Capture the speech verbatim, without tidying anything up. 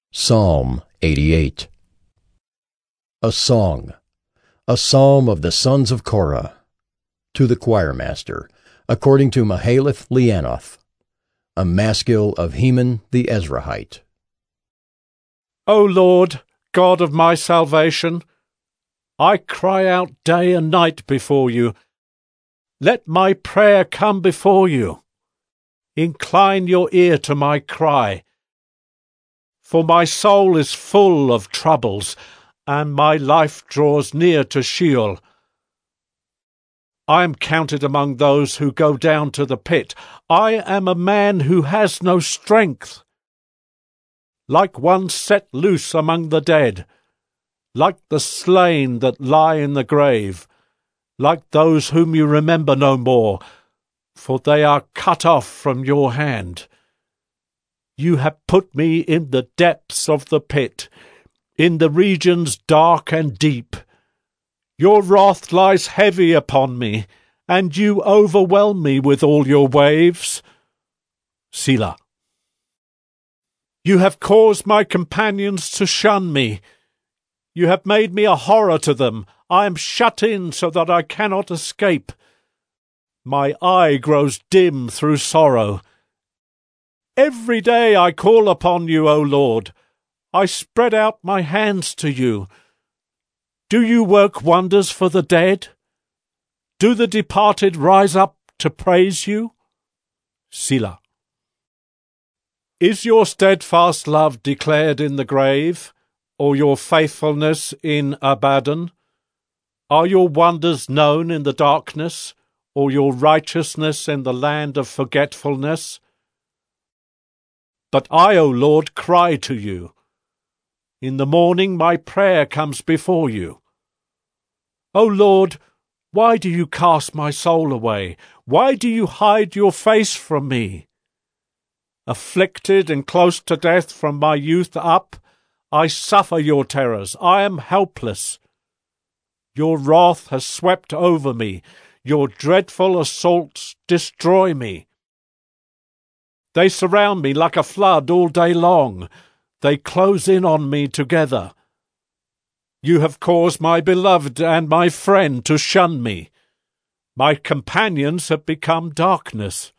Psalm eighty-eight. A song, a psalm of the sons of Korah, to the choirmaster, according to Mahalath Leannoth, a maskil of Heman the Ezrahite. O Lord, God of my salvation, I cry out day and night before you. Let my prayer come before you. Incline your ear to my cry. For my soul is full of troubles, and my life draws near to Sheol. I am counted among those who go down to the pit. I am a man who has no strength. Like one set loose among the dead, like the slain that lie in the grave, like those whom you remember no more, for they are cut off from your hand. You have put me in the depths of the pit, in the regions dark and deep. Your wrath lies heavy upon me, and you overwhelm me with all your waves. Selah. You have caused my companions to shun me. You have made me a horror to them. I am shut in so that I cannot escape. My eye grows dim through sorrow. Every day I call upon you, O Lord. I spread out my hands to you. Do you work wonders for the dead? Do the departed rise up to praise you? Selah. Is your steadfast love declared in the grave, or your faithfulness in Abaddon? Are your wonders known in the darkness, or your righteousness in the land of forgetfulness? But I, O Lord, cry to you. In the morning my prayer comes before you. O Lord, why do you cast my soul away? Why do you hide your face from me? Afflicted and close to death from my youth up, I suffer your terrors. I am helpless. Your wrath has swept over me. Your dreadful assaults destroy me. They surround me like a flood all day long. They close in on me together. You have caused my beloved and my friend to shun me. My companions have become darkness.